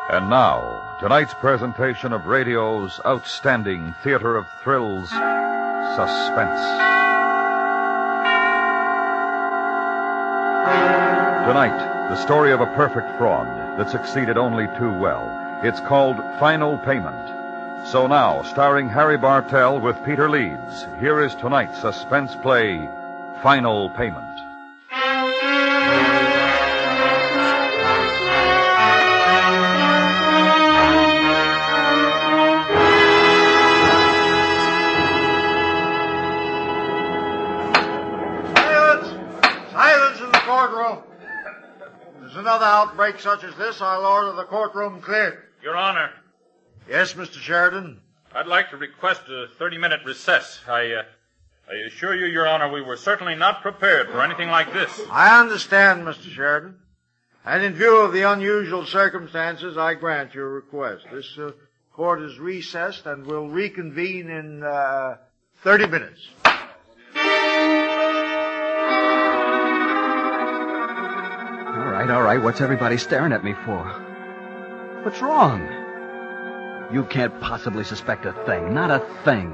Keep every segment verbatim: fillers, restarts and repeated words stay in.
And now, tonight's presentation of radio's outstanding theater of thrills, Suspense. Tonight, the story of a perfect fraud that succeeded only too well. It's called Final Payment. So now, starring Harry Bartell with Peter Leeds, here is tonight's suspense play, Final Payment. Another outbreak such as this, I'll order the courtroom cleared. Your Honor. Yes, Mister Sheridan? I'd like to request a thirty-minute recess. I, uh, I assure you, Your Honor, we were certainly not prepared for anything like this. I understand, Mister Sheridan. And in view of the unusual circumstances, I grant your request. This uh, court is recessed and will reconvene in uh, thirty minutes. All right, all right. What's everybody staring at me for? What's wrong? You can't possibly suspect a thing. Not a thing.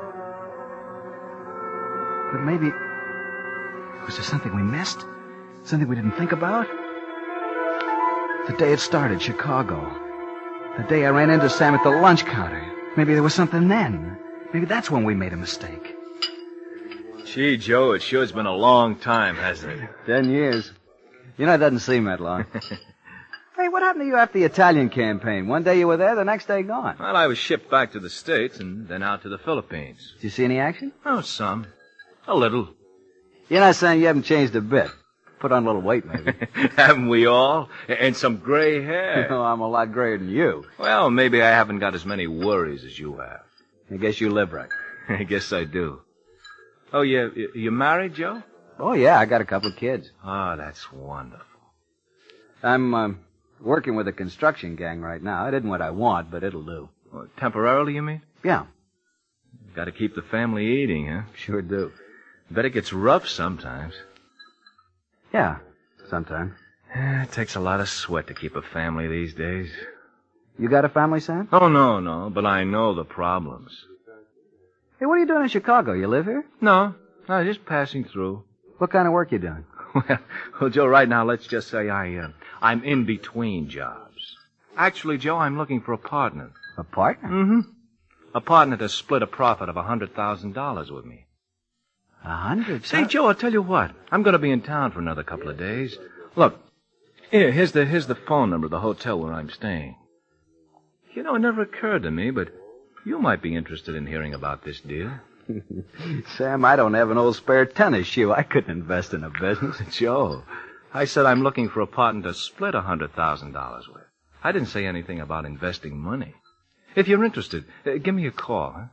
But maybe... Was there something we missed? Something we didn't think about? The day it started, Chicago. The day I ran into Sam at the lunch counter. Maybe there was something then. Maybe that's when we made a mistake. Gee, Joe, it sure's been a long time, hasn't it? Ten years. You know, it doesn't seem that long. Hey, what happened to you after the Italian campaign? One day you were there, the next day gone. Well, I was shipped back to the States and then out to the Philippines. Did you see any action? Oh, some. A little. You're not saying you haven't changed a bit. Put on a little weight, maybe. Haven't we all? And some gray hair. Oh, I'm a lot grayer than you. Well, maybe I haven't got as many worries as you have. I guess you live right. I guess I do. Oh, you, you married, Joe? Oh, yeah, I got a couple of kids. Oh, that's wonderful. I'm um, working with a construction gang right now. It isn't what I want, but it'll do. Well, temporarily, you mean? Yeah. Got to keep the family eating, huh? Sure do. Bet it gets rough sometimes. Yeah, sometimes. It takes a lot of sweat to keep a family these days. You got a family, Sam? Oh, no, no, but I know the problems. Hey, what are you doing in Chicago? You live here? No, no, just passing through. What kind of work you doing? Well, well, Joe, right now, let's just say I, uh, I'm in between jobs. Actually, Joe, I'm looking for a partner. A partner? Mm-hmm. A partner to split a profit of a hundred thousand dollars with me. A hundred? Say, Joe, I'll tell you what. I'm going to be in town for another couple of days. Look, here, here's the here's the phone number of the hotel where I'm staying. You know, it never occurred to me, but you might be interested in hearing about this deal. Sam, I don't have an old spare tennis shoe. I couldn't invest in a business. Joe, I said I'm looking for a partner to split a hundred thousand dollars with. I didn't say anything about investing money. If you're interested, uh, give me a call, huh?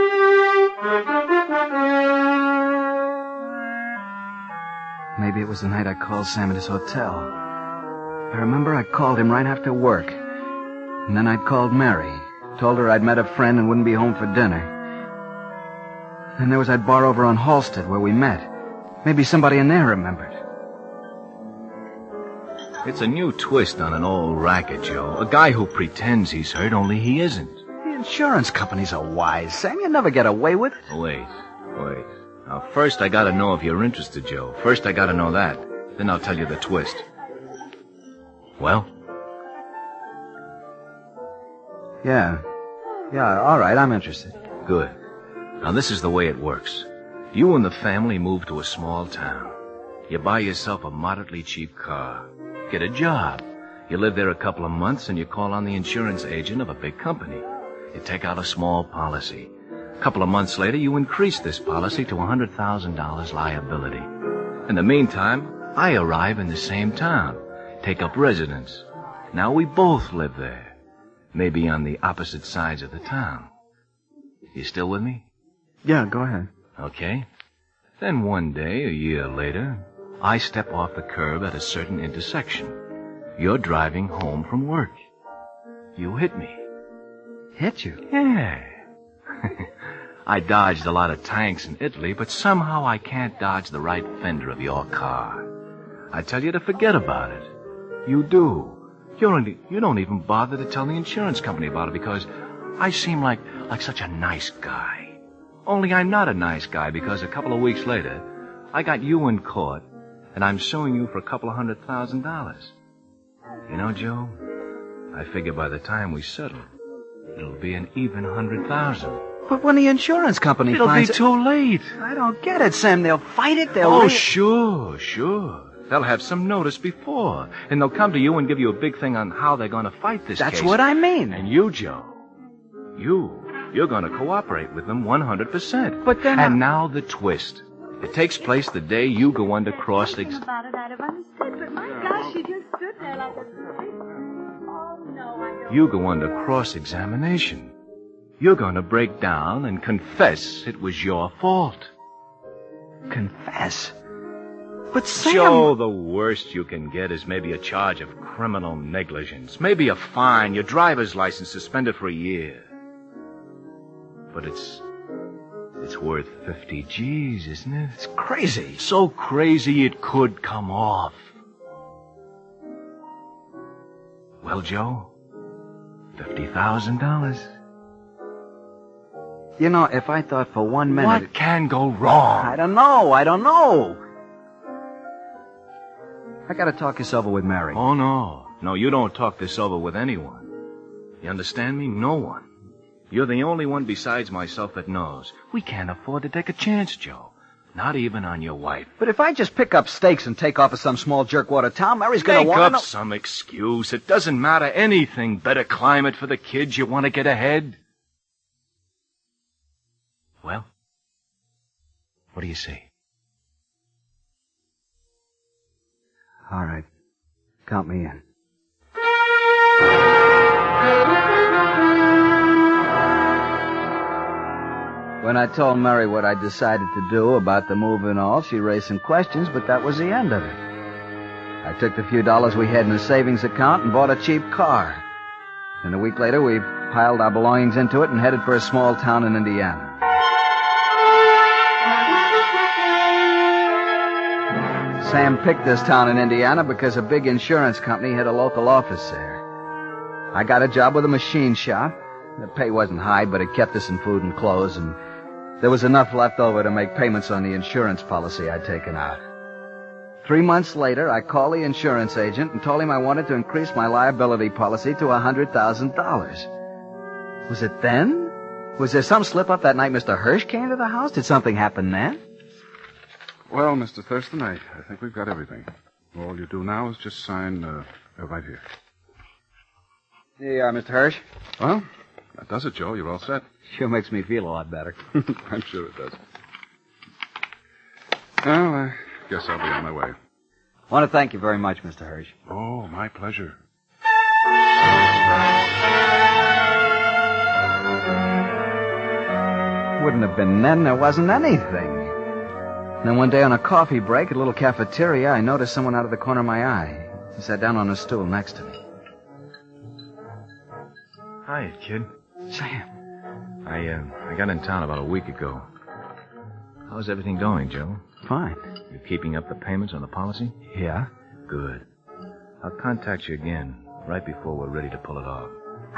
Maybe it was the night I called Sam at his hotel. I remember I called him right after work. And then I'd called Mary. Told her I'd met a friend and wouldn't be home for dinner. Then there was that bar over on Halsted where we met. Maybe somebody in there remembered. It's a new twist on an old racket, Joe. A guy who pretends he's hurt, only he isn't. The insurance companies are wise, Sam. You never get away with it. Wait, wait. Now, first I gotta know if you're interested, Joe. First I gotta know that. Then I'll tell you the twist. Well? Yeah. Yeah, all right, I'm interested. Good. Now, this is the way it works. You and the family move to a small town. You buy yourself a moderately cheap car. Get a job. You live there a couple of months, and you call on the insurance agent of a big company. You take out a small policy. A couple of months later, you increase this policy to one hundred thousand dollars liability. In the meantime, I arrive in the same town, take up residence. Now we both live there, maybe on the opposite sides of the town. You still with me? Yeah, go ahead. Okay. Then one day, a year later, I step off the curb at a certain intersection. You're driving home from work. You hit me. Hit you? Yeah. I dodged a lot of tanks in Italy, but somehow I can't dodge the right fender of your car. I tell you to forget about it. You do. You don't, you don't even bother to tell the insurance company about it because I seem like, like such a nice guy. Only I'm not a nice guy because a couple of weeks later, I got you in court, and I'm suing you for a couple of hundred thousand dollars. You know, Joe, I figure by the time we settle, it'll be an even hundred thousand. But when the insurance company It'll finds be too late. I don't get it, Sam. They'll fight it. They'll... Oh, re- sure, sure. They'll have some notice before, and they'll come to you and give you a big thing on how they're going to fight this That's case. what I mean. And you, Joe, you, you're going to cooperate with them one hundred percent. But then And I- now the twist. It takes place the day you go under cross ex- about it, I'd have understood, but my gosh, she just stood there like a... Oh, no, I don't... You go under cross-examination. You're going to break down and confess it was your fault. Confess? But Sam... Joe, the worst you can get is maybe a charge of criminal negligence. Maybe a fine, your driver's license suspended for a year. But it's... it's worth fifty G's, isn't it? It's crazy. So crazy it could come off. Well, Joe, fifty thousand dollars. You know, if I thought for one minute... What can go wrong? I don't know. I don't know. I gotta talk this over with Mary. Oh, no. No, you don't talk this over with anyone. You understand me? No one. You're the only one besides myself that knows. We can't afford to take a chance, Joe. Not even on your wife. But if I just pick up stakes and take off of some small jerkwater town, Mary's gonna Make want up to know... some excuse. It doesn't matter anything. Better climate for the kids. You want to get ahead? Well, what do you say? All right. Count me in. When I told Mary what I decided to do about the move and all, she raised some questions, but that was the end of it. I took the few dollars we had in the savings account and bought a cheap car. And a week later, we piled our belongings into it and headed for a small town in Indiana. Sam picked this town in Indiana because a big insurance company had a local office there. I got a job with a machine shop. The pay wasn't high, but it kept us in food and clothes, and there was enough left over to make payments on the insurance policy I'd taken out. Three months later, I called the insurance agent and told him I wanted to increase my liability policy to one hundred thousand dollars. Was it then? Was there some slip-up that night Mister Hirsch came to the house? Did something happen then? Well, Mister Thurston, I, I think we've got everything. All you do now is just sign uh, uh, right here. Here you are, Mister Hirsch. Well, that does it, Joe. You're all set. Sure makes me feel a lot better. I'm sure it does. Well, I guess I'll be on my way. I want to thank you very much, Mister Hirsch. Oh, my pleasure. Wouldn't have been then. There wasn't anything. Then one day on a coffee break at a little cafeteria, I noticed someone out of the corner of my eye. He sat down on a stool next to me. Hi, kid. Sam. I, uh, I got in town about a week ago. How's everything going, Joe? Fine. You keeping up the payments on the policy? Yeah? Good. I'll contact you again right before we're ready to pull it off.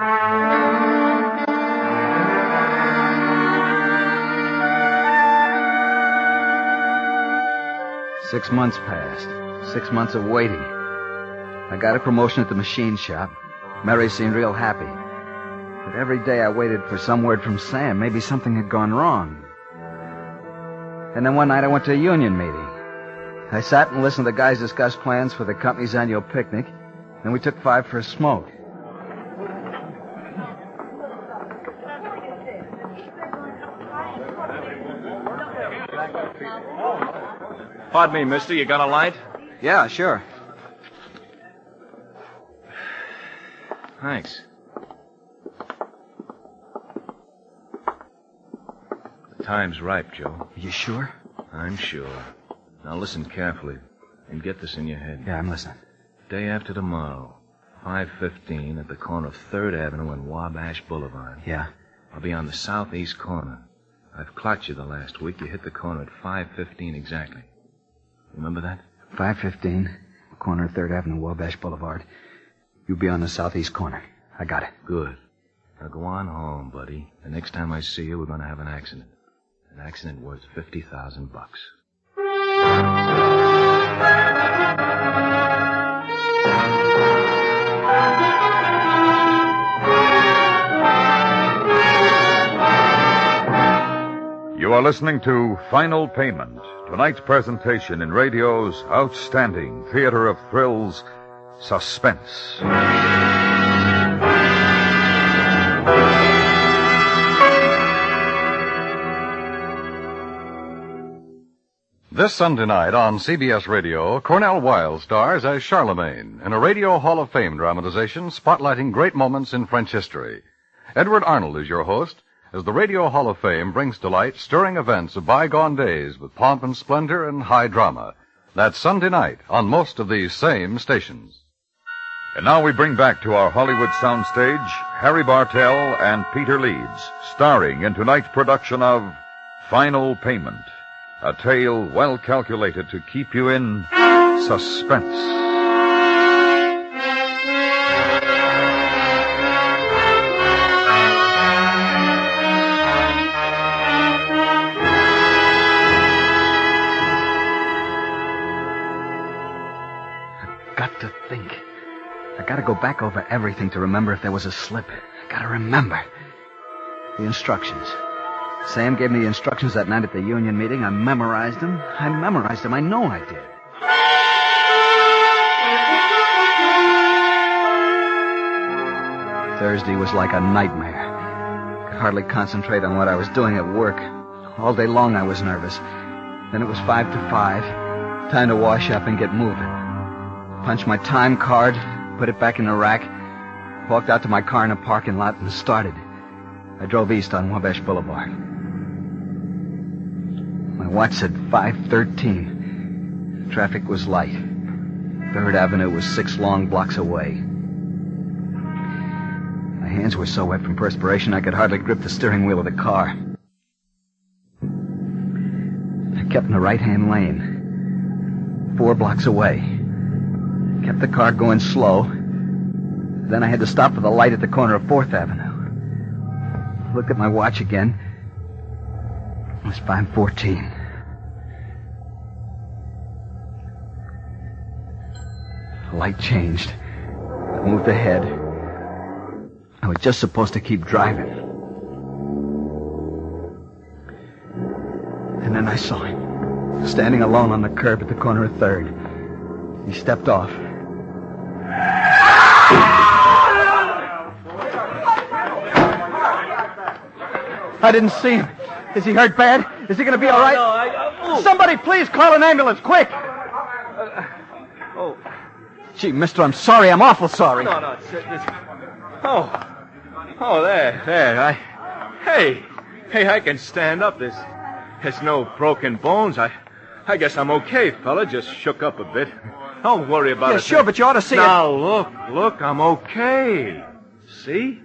Six months passed. Six months of waiting. I got a promotion at the machine shop. Mary seemed real happy. But every day I waited for some word from Sam. Maybe something had gone wrong. And then one night I went to a union meeting. I sat and listened to the guys discuss plans for the company's annual picnic. Then we took five for a smoke. Pardon me, mister. You got a light? Yeah, sure. Thanks. The time's ripe, Joe. Are you sure? I'm sure. Now listen carefully and get this in your head. Yeah, I'm listening. Day after tomorrow, five fifteen at the corner of third Avenue and Wabash Boulevard. Yeah. I'll be on the southeast corner. I've clocked you the last week. You hit the corner at five fifteen exactly. Remember that? five fifteen, corner of third Avenue, Wabash Boulevard. You be on the southeast corner. I got it. Good. Now go on home, buddy. The next time I see you, we're going to have an accident. An accident worth fifty thousand bucks. You are listening to Final Payment, tonight's presentation in radio's outstanding theater of thrills, Suspense. This Sunday night on C B S Radio, Cornell Wilde stars as Charlemagne in a Radio Hall of Fame dramatization spotlighting great moments in French history. Edward Arnold is your host as the Radio Hall of Fame brings to light stirring events of bygone days with pomp and splendor and high drama. That's Sunday night on most of these same stations. And now we bring back to our Hollywood soundstage Harry Bartell and Peter Leeds, starring in tonight's production of Final Payment, a tale well calculated to keep you in suspense. Got to think. I gotta go back over everything to remember if there was a slip. I gotta remember. The instructions. Sam gave me the instructions that night at the union meeting. I memorized them. I memorized them. I know I did. Thursday was like a nightmare. Could hardly concentrate on what I was doing at work. All day long I was nervous. Then it was five to five. Time to wash up and get moving. Punched my time card, put it back in the rack, walked out to my car in a parking lot and started. I drove east on Wabash Boulevard. My watch said five thirteen. Traffic was light. Third Avenue was six long blocks away. My hands were so wet from perspiration I could hardly grip the steering wheel of the car. I kept in the right-hand lane. Four blocks away. Kept the car going slow. Then I had to stop for the light at the corner of fourth Avenue. Looked at my watch again. It was five fourteen. The light changed. I moved ahead. I was just supposed to keep driving. And then I saw him, standing alone on the curb at the corner of third. He stepped off. I didn't see him. Is he hurt bad? Is he going to be all right? No, I, I, Somebody please call an ambulance, quick. Uh, oh. Gee, mister, I'm sorry. I'm awful sorry. No, no, it's, it's... Oh. Oh, there, there. I... Hey. Hey, I can stand up. There's, there's no broken bones. I... I guess I'm okay, fella. Just shook up a bit. Don't worry about yeah, it. Sure, but you ought to see now, it. Now, look, look, I'm okay. See?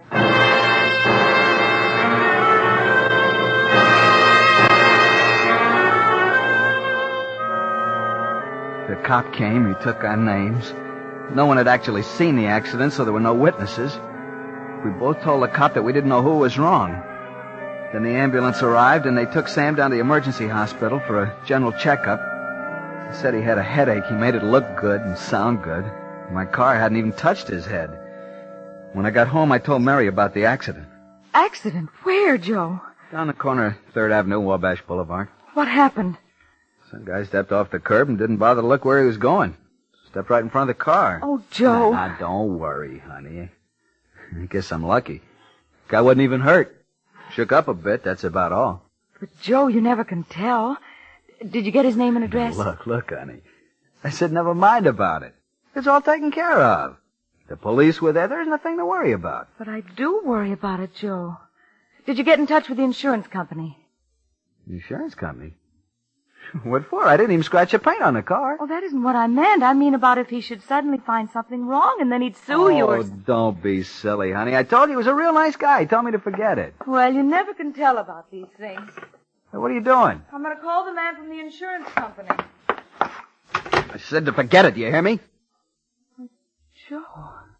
The cop came. He took our names. No one had actually seen the accident, so there were no witnesses. We both told the cop that we didn't know who was wrong. Then the ambulance arrived, and they took Sam down to the emergency hospital for a general checkup. He said he had a headache. He made it look good and sound good. My car hadn't even touched his head. When I got home, I told Mary about the accident. Accident? Where, Joe? Down the corner of third Avenue, Wabash Boulevard. What happened? Some guy stepped off the curb and didn't bother to look where he was going. Stepped right in front of the car. Oh, Joe. Now, now, don't worry, honey. I guess I'm lucky. Guy wasn't even hurt. Shook up a bit, that's about all. But, Joe, you never can tell. Did you get his name and address? Look, look, honey. I said never mind about it. It's all taken care of. The police were there. There's nothing to worry about. But I do worry about it, Joe. Did you get in touch with the insurance company? Insurance company? What for? I didn't even scratch a paint on the car. Oh, that isn't what I meant. I mean about if he should suddenly find something wrong and then he'd sue oh, you or... Oh, don't be silly, honey. I told you he was a real nice guy. He told me to forget it. Well, you never can tell about these things. Hey, what are you doing? I'm going to call the man from the insurance company. I said to forget it. Do you hear me? Joe...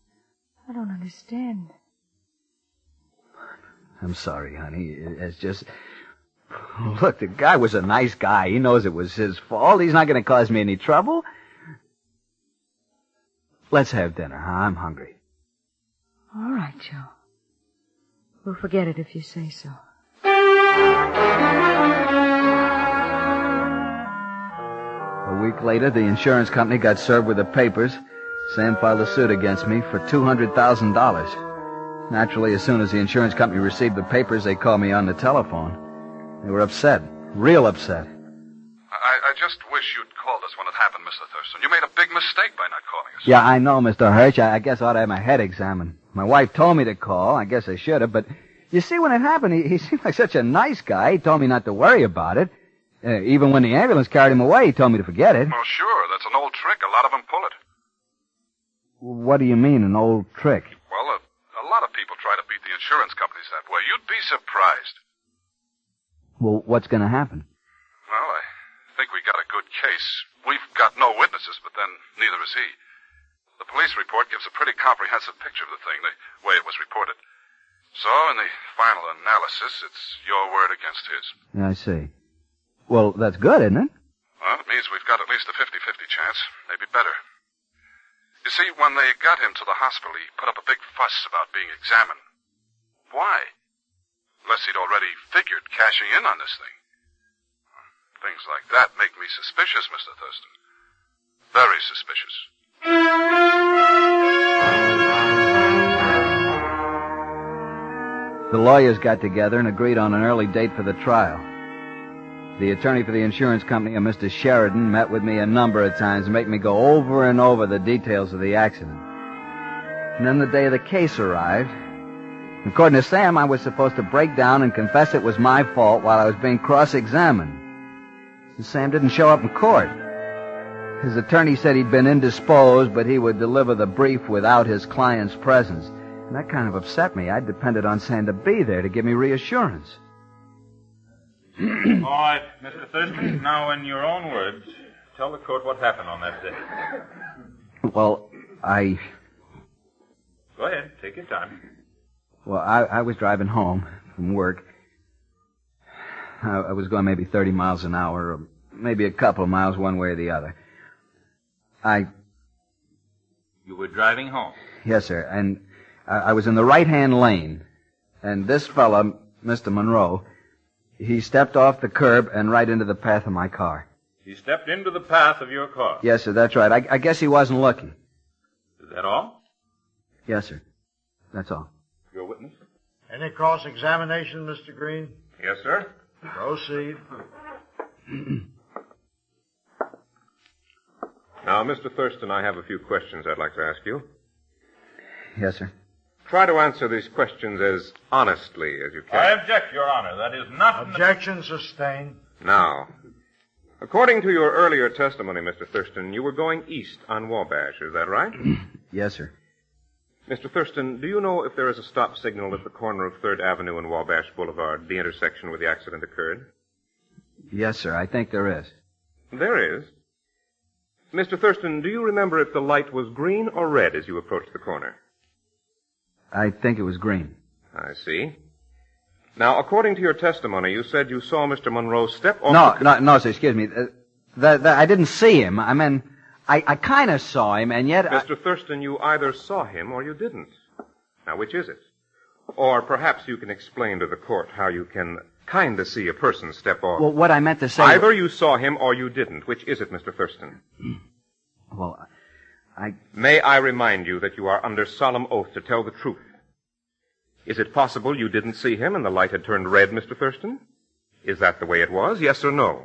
I don't understand. I'm sorry, honey. It's just... Look, the guy was a nice guy. He knows it was his fault. He's not going to cause me any trouble. Let's have dinner, huh? I'm hungry. All right, Joe. We'll forget it if you say so. A week later, the insurance company got served with the papers. Sam filed a suit against me for two hundred thousand dollars. Naturally, as soon as the insurance company received the papers, they called me on the telephone. They were upset. Real upset. I, I just wish you'd called us when it happened, Mister Thurston. You made a big mistake by not calling us. Yeah, I know, Mister Hirsch. I, I guess I ought to have my head examined. My wife told me to call. I guess I should have. But you see, when it happened, he, he seemed like such a nice guy. He told me not to worry about it. Uh, even when the ambulance carried him away, he told me to forget it. Well, sure. That's an old trick. A lot of them pull it. What do you mean, an old trick? Well, a, a lot of people try to beat the insurance companies that way. You'd be surprised. Well, what's going to happen? Well, I think we got a good case. We've got no witnesses, but then neither has he. The police report gives a pretty comprehensive picture of the thing, the way it was reported. So, in the final analysis, it's your word against his. Yeah, I see. Well, that's good, isn't it? Well, it means we've got at least a fifty-fifty chance, maybe better. You see, when they got him to the hospital, he put up a big fuss about being examined. Why? Unless he'd already figured cashing in on this thing. Things like that make me suspicious, Mister Thurston. Very suspicious. The lawyers got together and agreed on an early date for the trial. The attorney for the insurance company, a Mister Sheridan, met with me a number of times and made me go over and over the details of the accident. And then the day of the case arrived. According to Sam, I was supposed to break down and confess it was my fault while I was being cross-examined. And Sam didn't show up in court. His attorney said he'd been indisposed, but he would deliver the brief without his client's presence. And that kind of upset me. I depended on Sam to be there to give me reassurance. All right, Mister Thurston, now in your own words, tell the court what happened on that day. Well, I... Go ahead, take your time. Well, I, I was driving home from work. I, I was going maybe thirty miles an hour, or maybe a couple of miles one way or the other. I... You were driving home? Yes, sir, and I, I was in the right-hand lane, and this fella, Mister Monroe, he stepped off the curb and right into the path of my car. He stepped into the path of your car? Yes, sir, that's right. I, I guess he wasn't looking. Is that all? Yes, sir. That's all. Your witness? Any cross-examination, Mister Green? Yes, sir. Proceed. Now, Mister Thurston, I have a few questions I'd like to ask you. Yes, sir. Try to answer these questions as honestly as you can. I object, Your Honor. That is not... Objection sustained. Now, according to your earlier testimony, Mister Thurston, you were going east on Wabash, is that right? Yes, sir. Mister Thurston, do you know if there is a stop signal at the corner of third Avenue and Wabash Boulevard, the intersection where the accident occurred? Yes, sir. I think there is. There is? Mister Thurston, do you remember if the light was green or red as you approached the corner? I think it was green. I see. Now, according to your testimony, you said you saw Mister Monroe step off No, the... no, no, sir, excuse me. Uh, the, the, I didn't see him. I mean, I, I kind of saw him, and yet... Mister I... Thurston, you either saw him or you didn't. Now, which is it? Or perhaps you can explain to the court how you can kind of see a person step off. Well, what I meant to say... Either you saw him or you didn't. Which is it, Mister Thurston? Well, I... May I remind you that you are under solemn oath to tell the truth. Is it possible you didn't see him and the light had turned red, Mister Thurston? Is that the way it was, yes or no?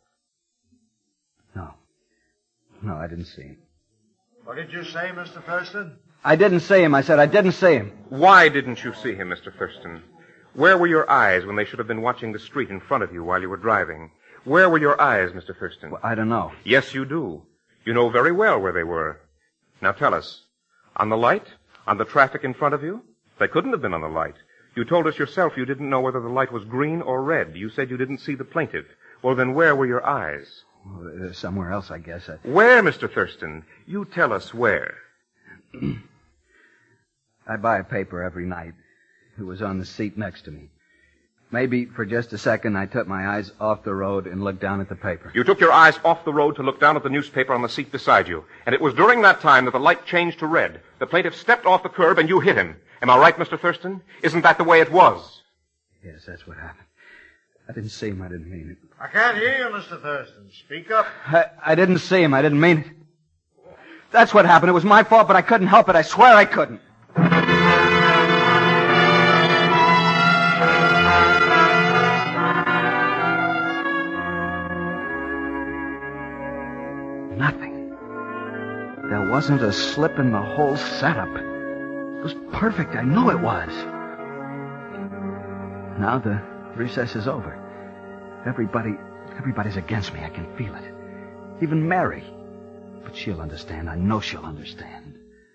No. No, I didn't see him. What did you say, Mister Thurston? I didn't see him. I said I didn't see him. Why didn't you see him, Mister Thurston? Where were your eyes when they should have been watching the street in front of you while you were driving? Where were your eyes, Mister Thurston? Well, I don't know. Yes, you do. You know very well where they were. Now tell us. On the light? On the traffic in front of you? They couldn't have been on the light. You told us yourself you didn't know whether the light was green or red. You said you didn't see the plaintiff. Well, then where were your eyes? Well, somewhere else, I guess. I... Where, Mister Thurston? You tell us where. I buy a paper every night. It was on the seat next to me. Maybe for just a second I took my eyes off the road and looked down at the paper. You took your eyes off the road to look down at the newspaper on the seat beside you. And it was during that time that the light changed to red. The plaintiff stepped off the curb and you hit him. Am I right, Mister Thurston? Isn't that the way it was? Yes, that's what happened. I didn't see him. I didn't mean it. I can't hear you, Mister Thurston. Speak up. I, I didn't see him. I didn't mean it. That's what happened. It was my fault, but I couldn't help it. I swear I couldn't. Nothing. There wasn't a slip in the whole setup. It was perfect. I know it was. Now the recess is over. Everybody, everybody's against me. I can feel it. Even Mary. But she'll understand. I know she'll understand.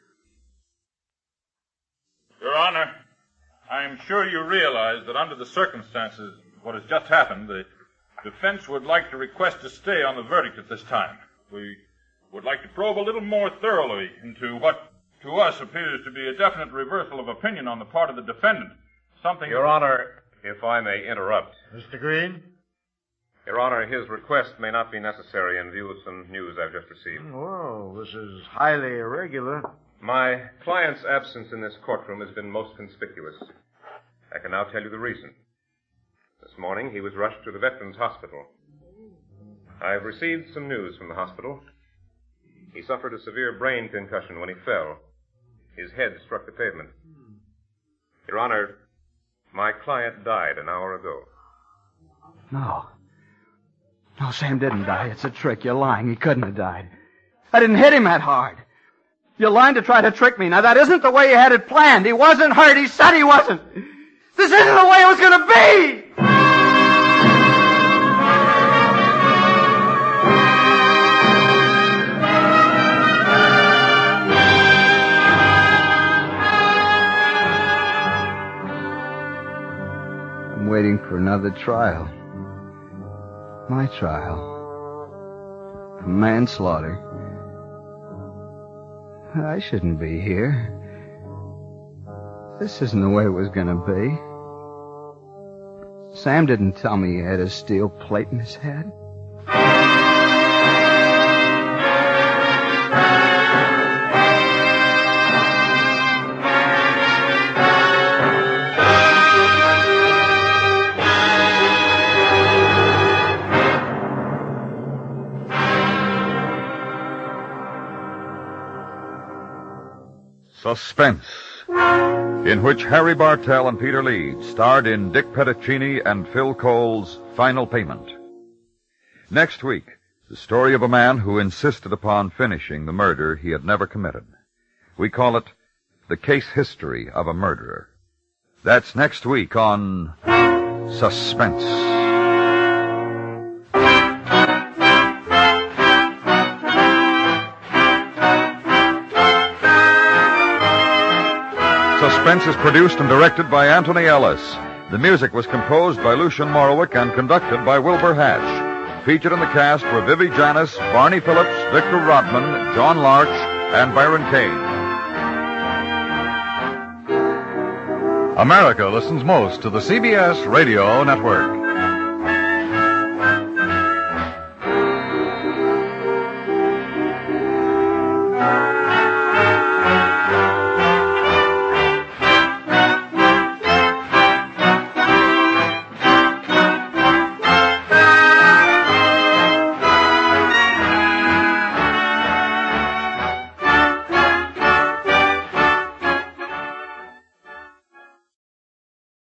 Your Honor, I'm sure you realize that under the circumstances of what has just happened, the defense would like to request a stay on the verdict at this time. We would like to probe a little more thoroughly into what to us appears to be a definite reversal of opinion on the part of the defendant. Something... Your Honor, if I may interrupt. Mister Green? Your Honor, his request may not be necessary in view of some news I've just received. Well, this is highly irregular. My client's absence in this courtroom has been most conspicuous. I can now tell you the reason. This morning, he was rushed to the Veterans Hospital. I've received some news from the hospital. He suffered a severe brain concussion when he fell. His head struck the pavement. Your Honor, my client died an hour ago. No. No, Sam didn't die. It's a trick. You're lying. He couldn't have died. I didn't hit him that hard. You're lying to try to trick me. Now, that isn't the way you had it planned. He wasn't hurt. He said he wasn't. This isn't the way it was going to be! I'm waiting for another trial. My trial. For manslaughter. I shouldn't be here. This isn't the way it was going to be. Sam didn't tell me he had a steel plate in his head. Suspense, in which Harry Bartell and Peter Leeds starred in Dick Petticini and Phil Cole's Final Payment. Next week, the story of a man who insisted upon finishing the murder he had never committed. We call it The Case History of a Murderer. That's next week on Suspense. Suspense is produced and directed by Anthony Ellis. The music was composed by Lucien Morawick and conducted by Wilbur Hatch. Featured in the cast were Vivi Janis, Barney Phillips, Victor Rodman, John Larch, and Byron Kane. America listens most to the C B S Radio Network.